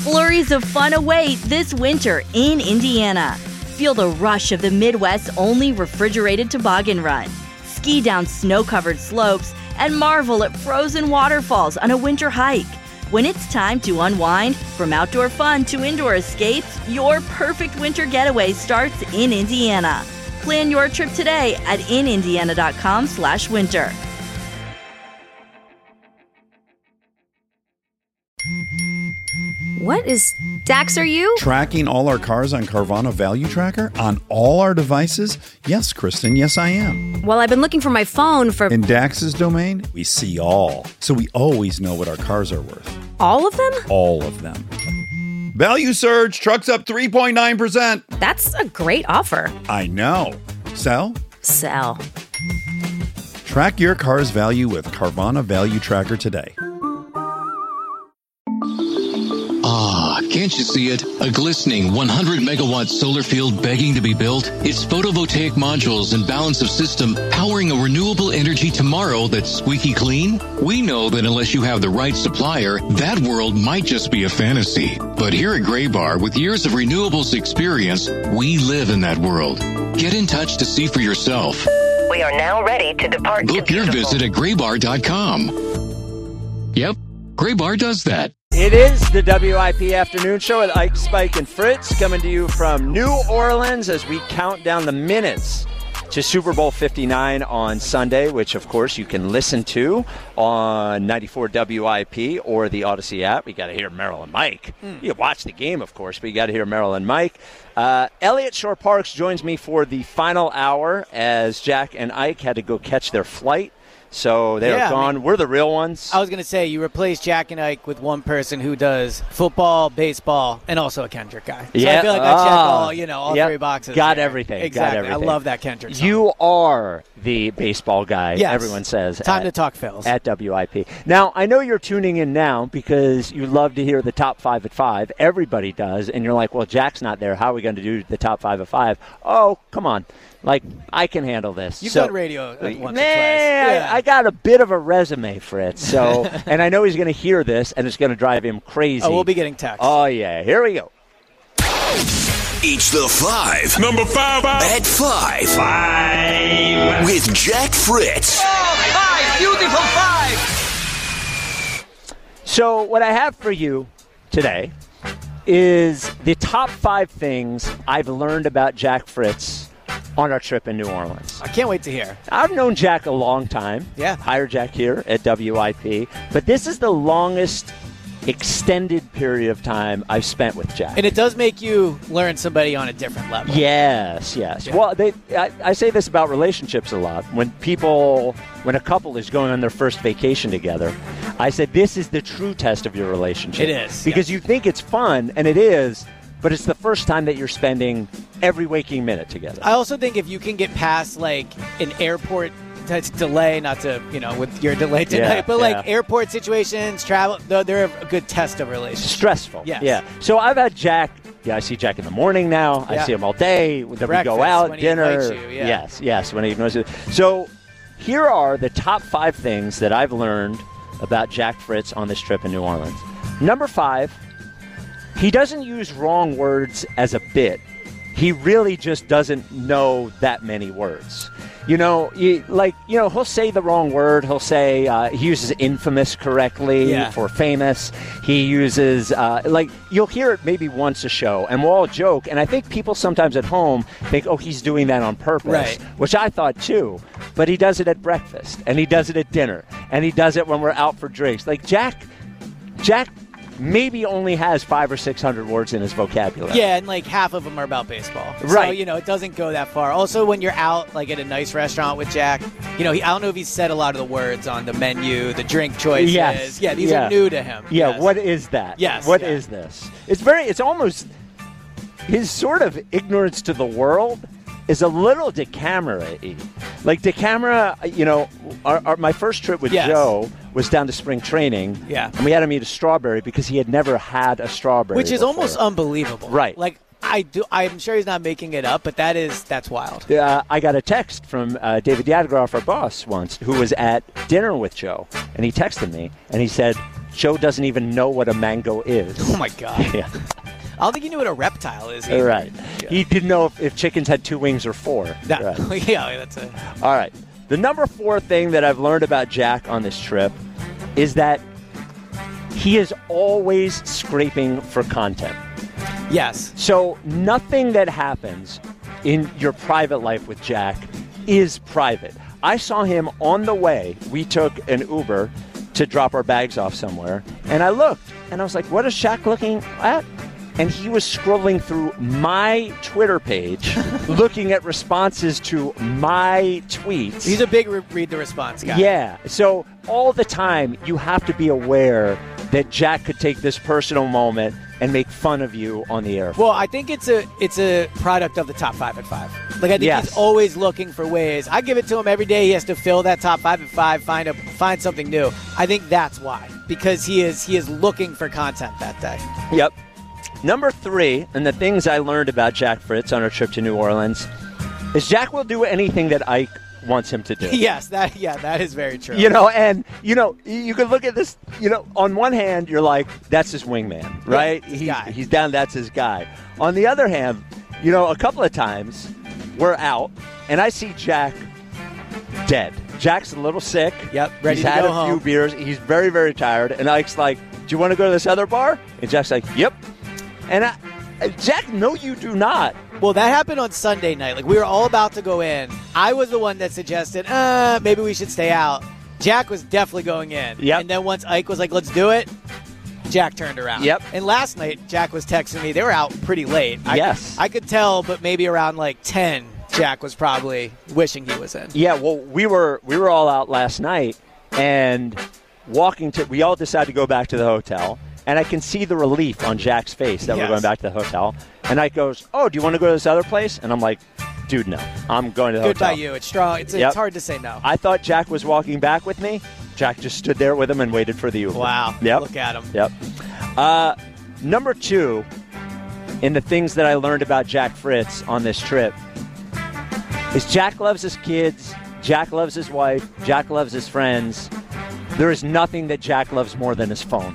Flurries of fun await this winter in Indiana. Feel the rush of the Midwest's only refrigerated toboggan run. Ski down snow-covered slopes and marvel at frozen waterfalls on a winter hike. When it's time to unwind, from outdoor fun to indoor escapes, your perfect winter getaway starts in Indiana. Plan your trip today at inindiana.com/winter. What is Dax, are you? Tracking all our cars on Carvana Value Tracker on all our devices? Yes, Kristen, yes I am. Well, I've been looking for my phone for... In Dax's domain, we see all. So we always know what our cars are worth. All of them? All of them. Value surge, trucks up 3.9%. That's a great offer. I know. Sell? Sell. Track your car's value with Carvana Value Tracker today. Ah, can't you see it? A glistening 100-megawatt solar field begging to be built? Its photovoltaic modules and balance of system powering a renewable energy tomorrow that's squeaky clean? We know that unless you have the right supplier, that world might just be a fantasy. But here at Graybar, with years of renewables experience, we live in that world. Get in touch to see for yourself. We are now ready to depart. Book your visit at graybar.com. Yep, Graybar does that. It is the WIP Afternoon Show with Ike, Spike, and Fritz coming to you from New Orleans as we count down the minutes to Super Bowl 59 on Sunday, which, of course, you can listen to on 94 WIP or the Odyssey app. You got to hear Merrill and Mike. You watch the game, of course, but you got to hear Merrill and Mike. Elliott Shore-Parks joins me for the final hour as Jack and Ike had to go catch their flight. So they're gone. We're the real ones. I was going to say, you replace Jack and Ike with one person who does football, baseball, and also a Kendrick guy. So I feel like I check all three boxes. Got here. everything. Exactly. Got everything. I love that Kendrick song. You are the baseball guy, yes. Everyone says. Time to talk Phils. At WIP. Now, I know you're tuning in now because you love to hear the top 5 at 5. Everybody does. And you're like, well, Jack's not there. How are we going to do the top 5 at 5? Oh, come on. Like, I can handle this. You've done radio once or twice. Yeah. I got a bit of a resume, Fritz. So, and I know he's going to hear this, and it's going to drive him crazy. Oh, we'll be getting texts. Oh, yeah. Here we go. It's the 5. Number 5. At 5. 5. With Jack Fritz. Oh, 5. Beautiful 5. So what I have for you today is the top 5 things I've learned about Jack Fritz on our trip in New Orleans. I can't wait to hear. I've known Jack a long time. Yeah. Hired Jack here at WIP. But this is the longest extended period of time I've spent with Jack. And it does make you learn somebody on a different level. Yes. Yeah. Well, I say this about relationships a lot. When a couple is going on their first vacation together, I said this is the true test of your relationship. It is. Because you think it's fun, and it is, but it's the first time that you're spending every waking minute together. I also think if you can get past like an airport delay, not to, with your delay tonight, but like airport situations, travel, they're a good test of relationship. Stressful. Yes. Yeah. So I've had Jack. Yeah, I see Jack in the morning now. Yeah. I see him all day. Then we go out, when dinner. He invites you, yeah. Yes, when he knows it. So here are the top 5 things that I've learned about Jack Fritz on this trip in New Orleans. Number 5, he doesn't use wrong words as a bit. He really just doesn't know that many words. He'll say the wrong word. He'll say he uses infamous correctly for famous. He uses you'll hear it maybe once a show, and we'll all joke. And I think people sometimes at home think, oh, he's doing that on purpose, right. Which I thought too. But he does it at breakfast, and he does it at dinner, and he does it when we're out for drinks. Like Jack maybe only has 500 or 600 words in his vocabulary. Yeah, and like half of them are about baseball. Right. So, it doesn't go that far. Also, when you're out like at a nice restaurant with Jack, I don't know if he's said a lot of the words on the menu, the drink choices. Yes. Yeah, these are new to him. Yeah, yes. What is that? Yes. What is this? It's almost his sort of ignorance to the world is a little Decameron-y. Like Decameron, my first trip with Joe was down to spring training. Yeah. And we had him eat a strawberry because he had never had a strawberry Which is before. almost unbelievable. Right. Like, I'm sure he's not making it up, but that's wild. I got a text from David Yadgaroff, our boss, once, who was at dinner with Joe, and he texted me, and he said, Joe doesn't even know what a mango is. Oh, my God. Yeah. I don't think he knew what a reptile is either. Right. Yeah. He didn't know if chickens had 2 wings or 4. Right. Yeah, that's it. All right. The number 4 thing that I've learned about Jack on this trip is that he is always scraping for content. Yes. So nothing that happens in your private life with Jack is private. I saw him on the way. We took an Uber to drop our bags off somewhere, and I looked, and I was like, what is Jack looking at? And he was scrolling through my Twitter page, looking at responses to my tweets. He's a big read the response guy. Yeah. So all the time, you have to be aware that Jack could take this personal moment and make fun of you on the air. Well, I think it's a product of the top 5 at 5. Like, I think he's always looking for ways. I give it to him every day. He has to fill that top 5 at 5, find something new. I think that's why, because he is looking for content that day. Yep. Number 3, and the things I learned about Jack Fritz on our trip to New Orleans, is Jack will do anything that Ike wants him to do. Yes, that is very true. And you could look at this, on one hand, you're like, that's his wingman, right? Yeah, he's down, that's his guy. On the other hand, a couple of times we're out, and I see Jack dead. Jack's a little sick. Yep, ready He's to had go a home. few beers. He's very, very tired. And Ike's like, do you want to go to this other bar? And Jack's like, yep. And Jack, no, you do not. Well, that happened on Sunday night. Like, we were all about to go in. I was the one that suggested, maybe we should stay out. Jack was definitely going in. Yep. And then once Ike was like, let's do it, Jack turned around. Yep. And last night, Jack was texting me. They were out pretty late. I could tell, but maybe around like 10, Jack was probably wishing he was in. Yeah, well, we were all out last night, and we all decided to go back to the hotel. And I can see the relief on Jack's face that we're going back to the hotel. And Ike goes, oh, do you want to go to this other place? And I'm like, dude, no. I'm going to the hotel. Good by you. It's strong. It's hard to say no. I thought Jack was walking back with me. Jack just stood there with him and waited for the Uber. Wow. Yep. Look at him. Yep. Number 2, in the things that I learned about Jack Fritz on this trip, is Jack loves his kids. Jack loves his wife. Jack loves his friends. There is nothing that Jack loves more than his phone.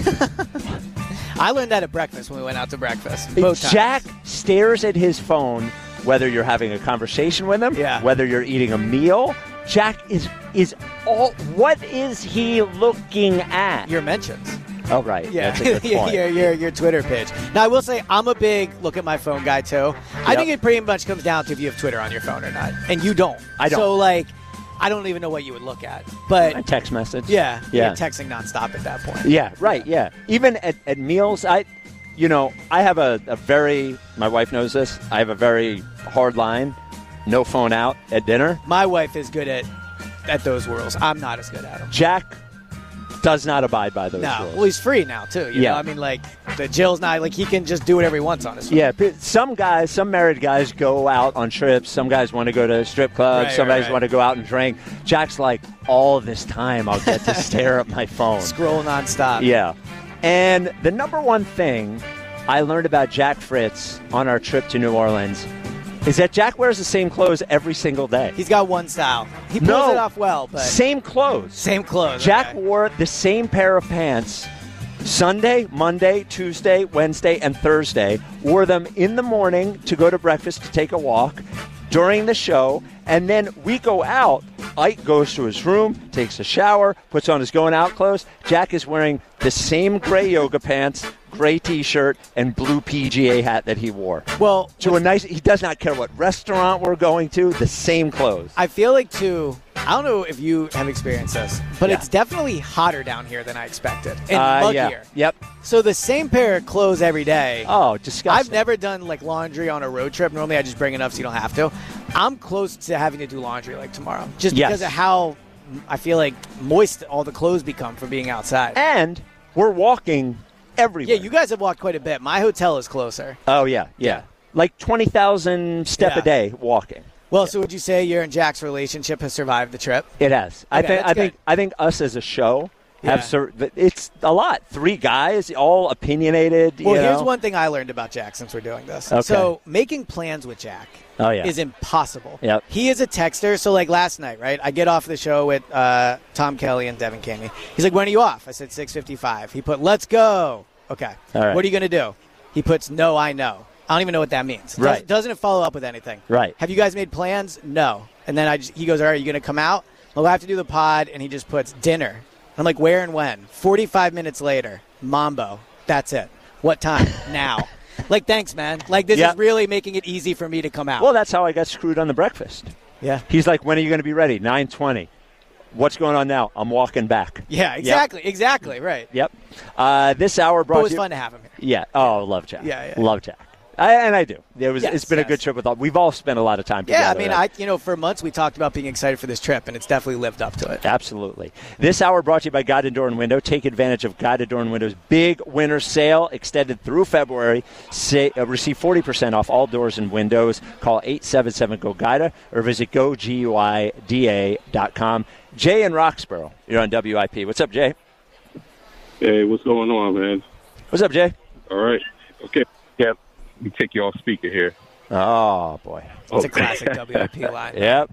I learned that at breakfast when we went out to breakfast. Both times. Jack stares at his phone whether you're having a conversation with him, whether you're eating a meal. Jack is all. What is he looking at? Your mentions. Oh, right. Yeah, that's a good point. your Twitter page. Now, I will say I'm a big look at my phone guy, too. I think it pretty much comes down to if you have Twitter on your phone or not. And you don't. I don't. So, I don't even know what you would look at. But a text message. Yeah. You're texting nonstop at that point. Yeah, right, yeah. Even at meals, I have a very, my wife knows this, I have a very hard line, no phone out at dinner. My wife is good at those rules. I'm not as good at them. Jack does not abide by those rules. Well, he's free now, too. You know? I mean, the Jill's not, he can just do whatever he wants on his phone. Yeah, some married guys go out on trips. Some guys want to go to strip clubs. Some guys want to go out and drink. Jack's like, all this time I'll get to stare at my phone. Scroll nonstop. Yeah. And the number 1 thing I learned about Jack Fritz on our trip to New Orleans is that Jack wears the same clothes every single day. He's got one style. He pulls it off well, but same clothes. Same clothes. Jack wore the same pair of pants Sunday, Monday, Tuesday, Wednesday, and Thursday. Wore them in the morning to go to breakfast to take a walk, during the show, and then we go out. Ike goes to his room, takes a shower, puts on his going out clothes. Jack is wearing the same gray yoga pants, gray T-shirt, and blue PGA hat that he wore. Well, he does not care what restaurant we're going to, the same clothes. I feel like, too, I don't know if you have experienced this, but it's definitely hotter down here than I expected. And muggier. Yeah. Yep. So the same pair of clothes every day. Oh, disgusting. I've never done laundry on a road trip. Normally I just bring enough so you don't have to. I'm close to having to do laundry tomorrow. Just because of how I feel like moist all the clothes become from being outside. And we're walking everywhere. Yeah, you guys have walked quite a bit. My hotel is closer. Oh, yeah. Like 20,000 step a day walking. Well, so would you say your and Jack's relationship has survived the trip? It has. Okay, I think us as a show It's a lot. 3 guys, all opinionated. Well, here's one thing I learned about Jack since we're doing this. Okay. So making plans with Jack is impossible. Yep. He is a texter. So like last night, right? I get off the show with Tom Kelly and Devin Caney. He's like, when are you off? I said 6:55. He put, let's go. Okay. All right. What are you going to do? He puts, no, I know. I don't even know what that means. Right. Doesn't follow up with anything. Right. Have you guys made plans? No. And then he goes, all right, are you going to come out? We'll have to do the pod. And he just puts dinner. I'm like, where and when? 45 minutes later, Mambo. That's it. What time? Now. Like, thanks, man. Like, this is really making it easy for me to come out. Well, that's how I got screwed on the breakfast. Yeah. He's like, when are you going to be ready? 9:20. What's going on now? I'm walking back. Yeah, exactly. Yep. Exactly, right. Yep. This hour brought It was fun to have him here. Yeah. Oh, love Jack. Yeah. Love Jack. I do. It's been a good trip with all. We've all spent a lot of time together. Yeah, I mean, right? For months we talked about being excited for this trip, and it's definitely lived up to it. Absolutely. This hour brought to you by Guided Door and Window. Take advantage of Guided Door and Window's big winter sale extended through February. Receive 40% off all doors and windows. Call 877-GO-GUIDA or visit GoGuida.com. Jay in Roxborough, you're on WIP. What's up, Jay? Hey, what's going on, man? What's up, Jay? All right. Okay. Yeah. Let me take you off speaker here. Oh, boy. It's a classic WIP line. Yep.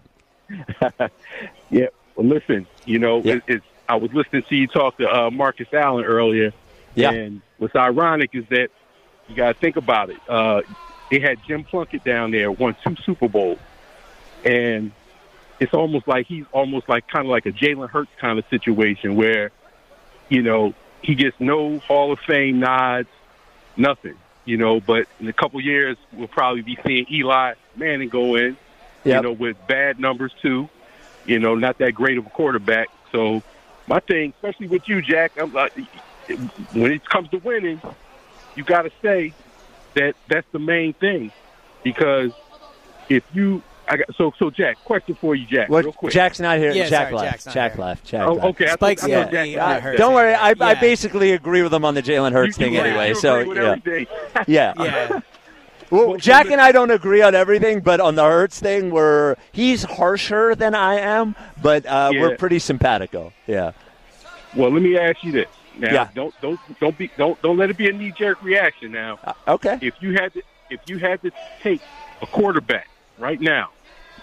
Yeah. Well, listen, I was listening to you talk to Marcus Allen earlier. Yeah. And what's ironic is that you got to think about it. They had Jim Plunkett down there, won 2 Super Bowls. And it's almost like he's kind of like a Jalen Hurts kind of situation where, he gets no Hall of Fame nods, nothing. But in a couple years, we'll probably be seeing Eli Manning go in, with bad numbers too, not that great of a quarterback. So my thing, especially with you, Jack, I'm like, when it comes to winning, you got to say that that's the main thing, because if you, so Jack, question for you, Jack, real quick. Jack's not here. Yeah, Jack sorry, left. Jack left. Okay, Spike's Jack. Don't worry. I basically agree with him on the Jalen Hurts thing anyway. So yeah. Well, Jack and I don't agree on everything, but on the Hurts thing, he's harsher than I am, but we're pretty simpatico. Yeah. Well, let me ask you this. Now, don't let it be a knee-jerk reaction. Now, okay. If you had to take a quarterback right now,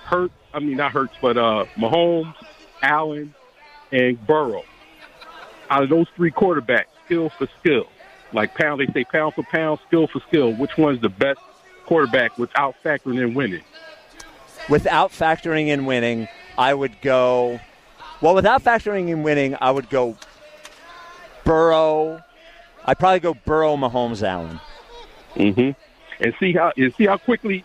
Mahomes, Allen, and Burrow, out of those 3 quarterbacks, skill for skill, like they say pound for pound, skill for skill, which one's the best quarterback without factoring in winning? Without factoring in winning, I would go. Well, without factoring in winning, I would go Burrow. I'd probably go Burrow, Mahomes, Allen. Mm-hmm. And see how quickly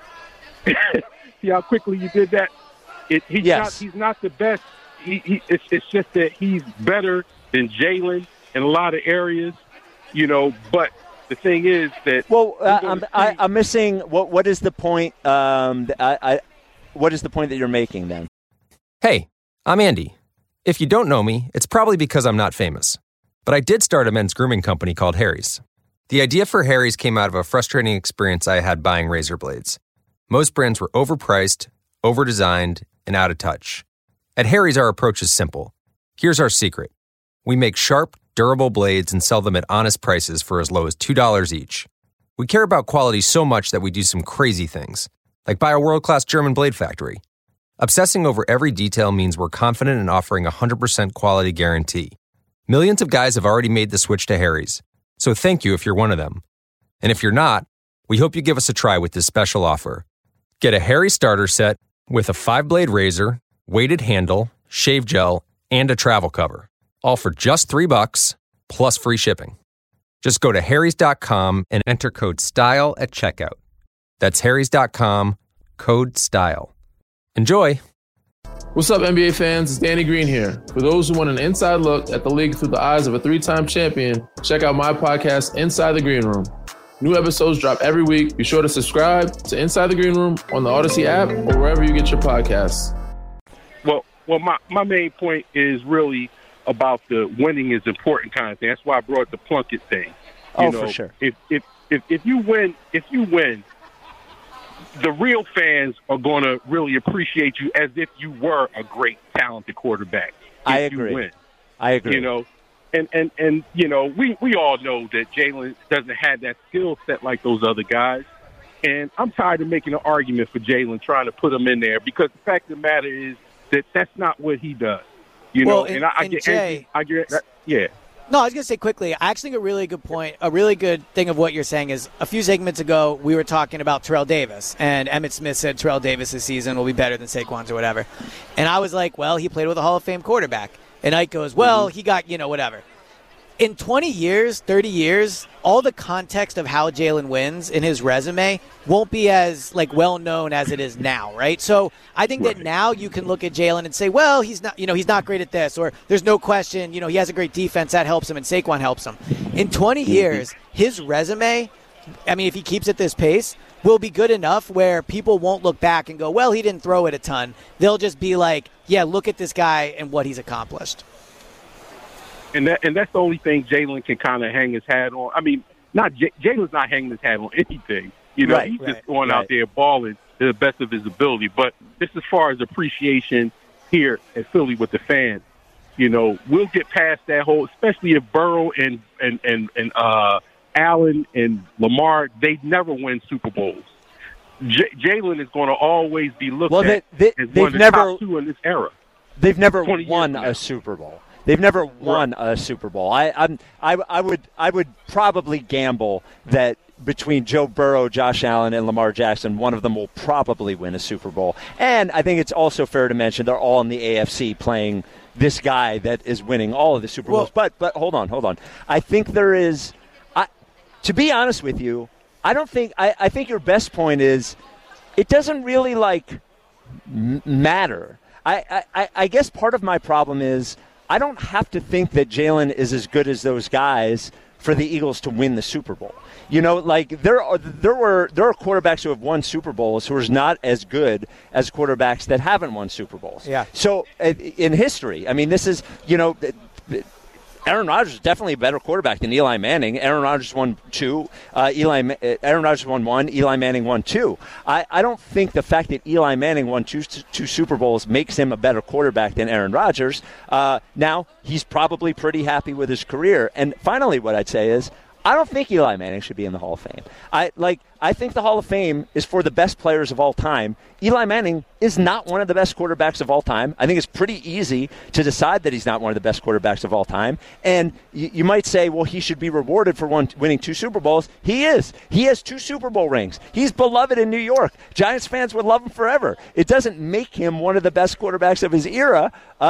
you did that. He's not the best. It's just that he's better than Jalen in a lot of areas, But the thing is that I'm missing. What is the point? What is the point that you're making then? Hey, I'm Andy. If you don't know me, it's probably because I'm not famous. But I did start a men's grooming company called Harry's. The idea for Harry's came out of a frustrating experience I had buying razor blades. Most brands were overpriced, overdesigned, and out of touch. At Harry's, our approach is simple. Here's our secret. We make sharp, durable blades and sell them at honest prices for as low as $2 each. We care about quality so much that we do some crazy things, like buy a world-class German blade factory. Obsessing over every detail means we're confident in offering a 100% quality guarantee. Millions of guys have already made the switch to Harry's, so thank you if you're one of them. And if you're not, we hope you give us a try with this special offer. Get a Harry's starter set with a 5-blade razor, weighted handle, shave gel, and a travel cover, all for just $3 plus free shipping. Just go to harrys.com and enter code STYLE at checkout. That's harrys.com, code STYLE. Enjoy! What's up, NBA fans? It's Danny Green here. For those who want an inside look at the league through the eyes of a 3-time champion, check out my podcast, Inside the Green Room. New episodes drop every week. Be sure to subscribe to Inside the Green Room on the Odyssey app or wherever you get your podcasts. Well, my main point is really about the winning is important kind of thing. That's why I brought the Plunkett thing. For sure. If you win, the real fans are going to really appreciate you as if you were a great, talented quarterback. I agree. You win. I agree. And you know, we all know that Jalen doesn't have that skill set like those other guys. And I'm tired of making an argument for Jalen trying to put him in there, because the fact of the matter is that that's not what he does. You know, and I get that. Yeah. No, I was going to say quickly, I actually think a really good point, a really good thing of what you're saying is a few segments ago we were talking about Terrell Davis, and Emmitt Smith said Terrell Davis this season will be better than Saquon's or whatever. And I was like, well, he played with a Hall of Fame quarterback. And Ike goes, well, he got, whatever. In 20 years, 30 years, all the context of how Jalen wins in his resume won't be as well known as it is now, right? So I think that now you can look at Jalen and say, well, he's not great at this, or there's no question, he has a great defense that helps him, and Saquon helps him. In 20 years, his resume, I mean, if he keeps at this pace, will be good enough where people won't look back and go, well, he didn't throw it a ton. They'll just be like, yeah, look at this guy and what he's accomplished. And that's the only thing Jalen can kind of hang his hat on. I mean, Jalen's not hanging his hat on anything. He's just going out there balling to the best of his ability. But just as far as appreciation here at Philly with the fans, we'll get past that whole, especially if Burrow and Allen and Lamar, they never win Super Bowls. Jalen is going to always be looked at as one of the top two in this era. They've never won a Super Bowl. They've never won a Super Bowl. I would probably gamble that between Joe Burrow, Josh Allen, and Lamar Jackson, one of them will probably win a Super Bowl. And I think it's also fair to mention they're all in the AFC playing this guy that is winning all of the Super Bowls. But hold on. I think there is, to be honest with you, I think your best point is it doesn't really matter. I guess part of my problem is I don't have to think that Jalen is as good as those guys for the Eagles to win the Super Bowl. There are quarterbacks who have won Super Bowls who are not as good as quarterbacks that haven't won Super Bowls. Yeah. So in history, I mean, this is, Aaron Rodgers is definitely a better quarterback than Eli Manning. Aaron Rodgers won 2. Aaron Rodgers won 1. Eli Manning won 2. I don't think the fact that Eli Manning won two Super Bowls makes him a better quarterback than Aaron Rodgers. Now, he's probably pretty happy with his career. And finally, what I'd say is, I don't think Eli Manning should be in the Hall of Fame. I think the Hall of Fame is for the best players of all time. Eli Manning is not one of the best quarterbacks of all time. I think it's pretty easy to decide that he's not one of the best quarterbacks of all time. And you might say, well, he should be rewarded for winning 2 Super Bowls. He is. He has 2 Super Bowl rings. He's beloved in New York. Giants fans would love him forever. It doesn't make him one of the best quarterbacks of his era.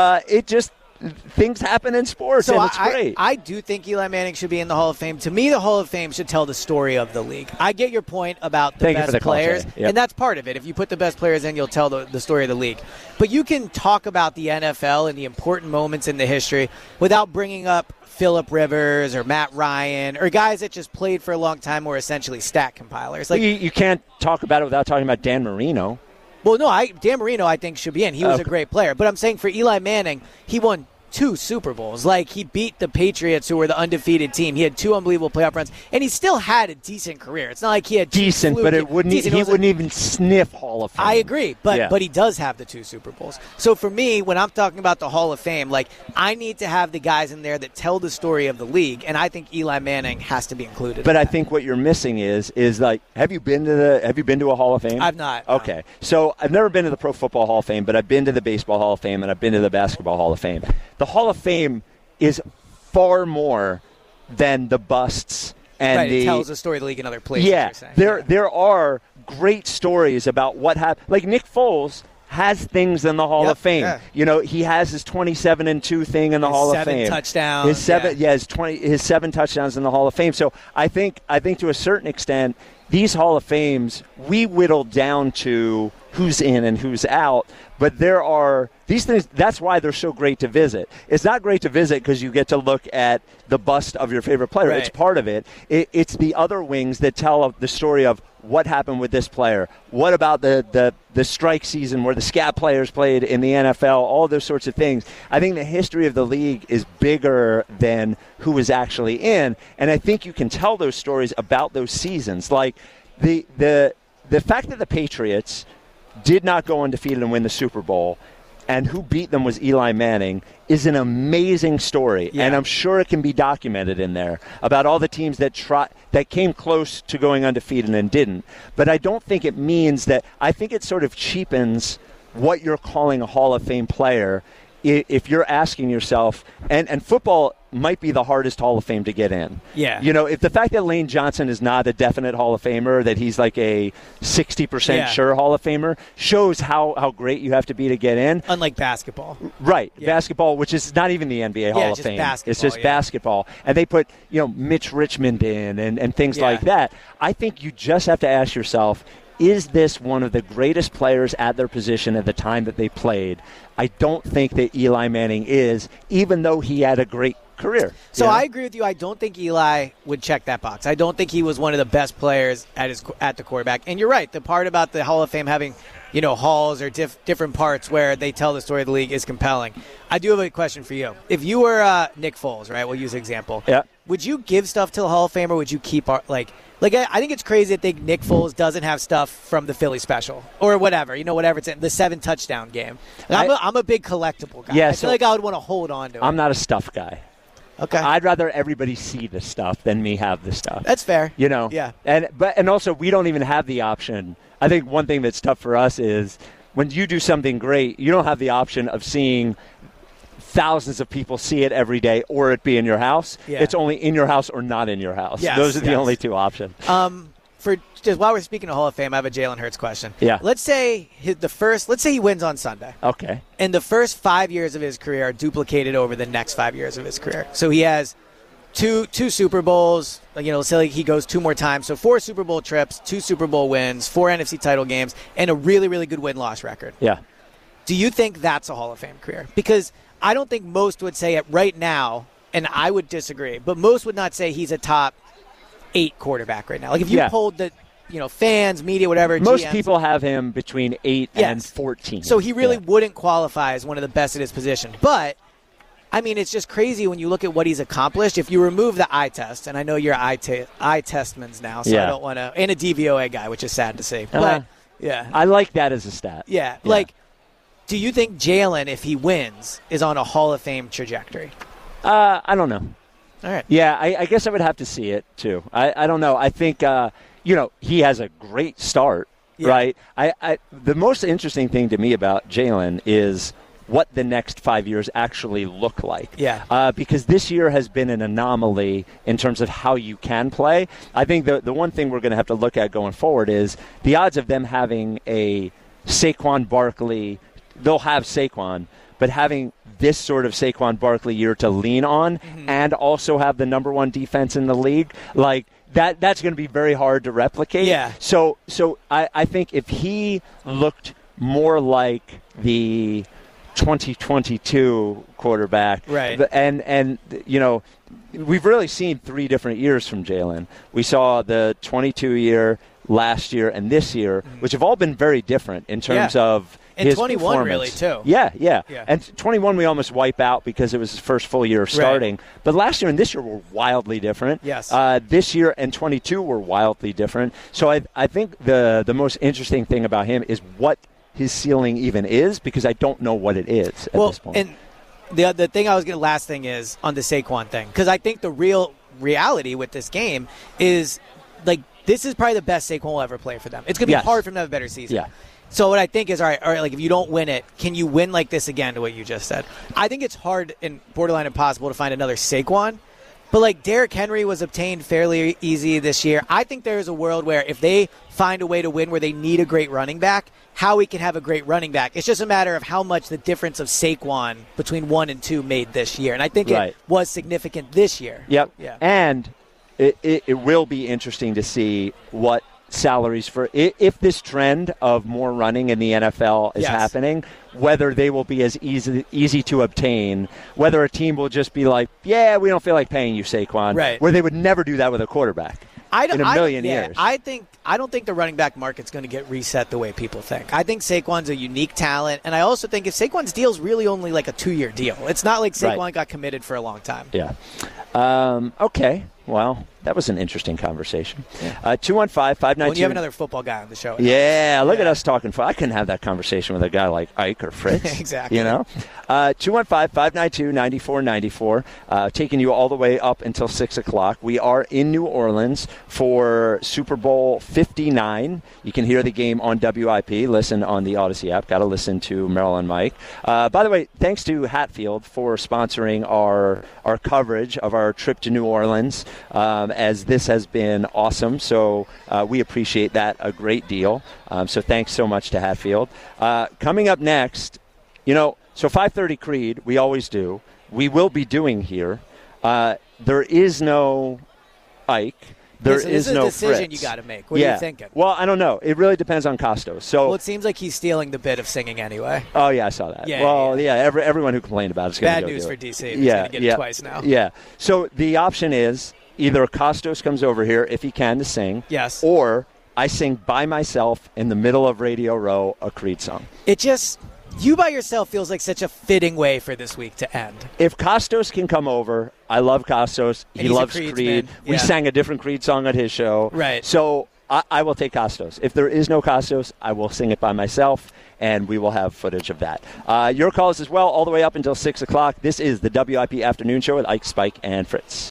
Things happen in sports, and it's great. I do think Eli Manning should be in the Hall of Fame. To me, the Hall of Fame should tell the story of the league. I get your point about the best players, and that's part of it. If you put the best players in, you'll tell the story of the league. But you can talk about the NFL and the important moments in the history without bringing up Phillip Rivers or Matt Ryan or guys that just played for a long time or essentially stat compilers. You can't talk about it without talking about Dan Marino. Well, no, Dan Marino I think should be in. He was a great player. But I'm saying for Eli Manning, he won 2 Super Bowls. He beat the Patriots, who were the undefeated team. He had 2 unbelievable playoff runs, and he still had a decent career. It's not like he had decent, but he wouldn't even sniff Hall of Fame. I agree, but he does have the 2 Super Bowls. So for me, when I'm talking about the Hall of Fame, I need to have the guys in there that tell the story of the league, and I think Eli Manning has to be included. But I think what you're missing is have you been to a Hall of Fame? I've not. Okay, no. So I've never been to the Pro Football Hall of Fame, but I've been to the Baseball Hall of Fame, and I've been to the Basketball Hall of Fame. The Hall of Fame is far more than the busts and it tells the story of the league in other places. Yeah, there are great stories about what happened. Nick Foles has things in the Hall of Fame. Yeah. He has his 27-2 thing in the Hall of Fame. 7 touchdowns. His 7 touchdowns in the Hall of Fame. So I think to a certain extent, these Hall of Fames, we whittle down to who's in and who's out. But there are these things. That's why they're so great to visit. It's not great to visit because you get to look at the bust of your favorite player. Right. It's part of it. It's the other wings that tell the story of what happened with this player. What about the strike season where the scat players played in the NFL? All those sorts of things. I think the history of the league is bigger than who was actually in, and I think you can tell those stories about those seasons. Like the fact that the Patriots did not go undefeated and win the Super Bowl, and who beat them was Eli Manning, is an amazing story. Yeah. And I'm sure it can be documented in there about all the teams that came close to going undefeated and didn't. But I don't think it means that. I think it sort of cheapens what you're calling a Hall of Fame player if you're asking yourself, and football might be the hardest Hall of Fame to get in. Yeah. If the fact that Lane Johnson is not a definite Hall of Famer, that he's like a 60% sure Hall of Famer, shows how great you have to be to get in. Unlike basketball. Right. Yeah. Basketball, which is not even the NBA Hall of Fame. It's just basketball. And they put, Mitch Richmond in and things like that. I think you just have to ask yourself, is this one of the greatest players at their position at the time that they played? I don't think that Eli Manning is, even though he had a great career. So I agree with you. I don't think Eli would check that box. I don't think he was one of the best players at the quarterback. And you're right. The part about the Hall of Fame having, halls or different parts where they tell the story of the league is compelling. I do have a question for you. If you were Nick Foles, right? We'll use an example. Yeah. Would you give stuff to the Hall of Fame, or would you keep I think it's crazy to think Nick Foles doesn't have stuff from the Philly special or whatever, whatever it's in, the 7-touchdown game. I'm a big collectible guy. Yeah, I feel like I would want to hold on to it. I'm not a stuff guy. Okay. I'd rather everybody see the stuff than me have the stuff. That's fair. Yeah. And also we don't even have the option. I think one thing that's tough for us is when you do something great, you don't have the option of seeing thousands of people see it every day or it be in your house. Yeah. It's only in your house or not in your house. Yes, those are the only two options. For just while we're speaking of Hall of Fame, I have a Jalen Hurts question. Yeah. Let's say he wins on Sunday. Okay. And the first 5 years of his career are duplicated over the next 5 years of his career. So he has two Super Bowls. Let's say he goes 2 more times. So 4 Super Bowl trips, 2 Super Bowl wins, 4 NFC title games, and a really, really good win-loss record. Yeah. Do you think that's a Hall of Fame career? Because I don't think most would say it right now, and I would disagree, but most would not say he's a top 8 quarterback right now. Like if you polled the fans, media, whatever. Most GMs, people have him between 8 and 14. So he really wouldn't qualify as one of the best at his position. But, it's just crazy when you look at what he's accomplished. If you remove the eye test, and I know you're eye testmans now, so I don't want to, and a DVOA guy, which is sad to see. But, I like that as a stat. Yeah. Do you think Jalen, if he wins, is on a Hall of Fame trajectory? I don't know. All right. Yeah, I guess I would have to see it, too. I don't know. I think, he has a great start, right? The most interesting thing to me about Jalen is what the next 5 years actually look like. Yeah. Because this year has been an anomaly in terms of how you can play. I think the one thing we're going to have to look at going forward is the odds of them having a Saquon Barkley. They'll have Saquon, but having this sort of Saquon Barkley year to lean on and also have the number 1 defense in the league, that's going to be very hard to replicate. Yeah. So I think if he looked more like the 2022 quarterback, right? And we've really seen 3 different years from Jalen. We saw the 22 year, last year, and this year, which have all been very different in terms of. And his 21 really, too. Yeah. And 21 we almost wipe out because it was his first full year of starting. Right. But last year and this year were wildly different. Yes. This year and 22 were wildly different. So I think the most interesting thing about him is what his ceiling even is, because I don't know what it is at this point. And the thing last thing is on the Saquon thing, because I think the real reality with this game is, this is probably the best Saquon will ever play for them. It's going to be hard for him to have a better season. Yeah. So what I think is, all right, if you don't win it, can you win like this again, to what you just said? I think it's hard and borderline impossible to find another Saquon. But Derrick Henry was obtained fairly easy this year. I think there is a world where if they find a way to win where they need a great running back, Howie can have a great running back. It's just a matter of how much the difference of Saquon between 1 and 2 made this year. And I think it was significant this year. Yep. Yeah. And it will be interesting to see what salaries for if this trend of more running in the NFL is happening, whether they will be as easy to obtain, whether a team will just be like, yeah, we don't feel like paying you, Saquon, right, where they would never do that with a quarterback in a million years. I don't think the running back market's going to get reset the way people think. I think Saquon's a unique talent, and I also think if Saquon's deal's really only like a 2-year deal, it's not like Saquon got committed for a long time. Yeah. Okay. Well, That was an interesting conversation. 215-592. When you have another football guy on the show. Yeah, look at us talking. I couldn't have that conversation with a guy like Ike or Fritz. Exactly. 215-592-9494. Taking you all the way up until 6 o'clock. We are in New Orleans for Super Bowl 59. You can hear the game on WIP. Listen on the Odyssey app. Got to listen to Merrill and Mike. By the way, thanks to Hatfield for sponsoring our coverage of our trip to New Orleans, as this has been awesome. So we appreciate that a great deal. So thanks so much to Hatfield. Coming up next, so 5:30 Creed, we always do. We will be doing here. There is no Ike. There is no Fritz. This is a decision you got to make. What are you thinking? Well, I don't know. It really depends on Costos. So, it seems like he's stealing the bit of singing anyway. Oh, yeah, I saw that. Everyone who complained about it is going to go Bad news do for it. DC. He's going to get it twice now. Yeah. So the option is either Costos comes over here, if he can, to sing. Yes. Or I sing by myself in the middle of Radio Row a Creed song. You by yourself feels like such a fitting way for this week to end. If Costos can come over, I love Costos. He loves Creed. We sang a different Creed song at his show. Right. So I will take Costos. If there is no Costos, I will sing it by myself, and we will have footage of that. Your calls as well, all the way up until 6 o'clock. This is the WIP Afternoon Show with Ike, Spike, and Fritz.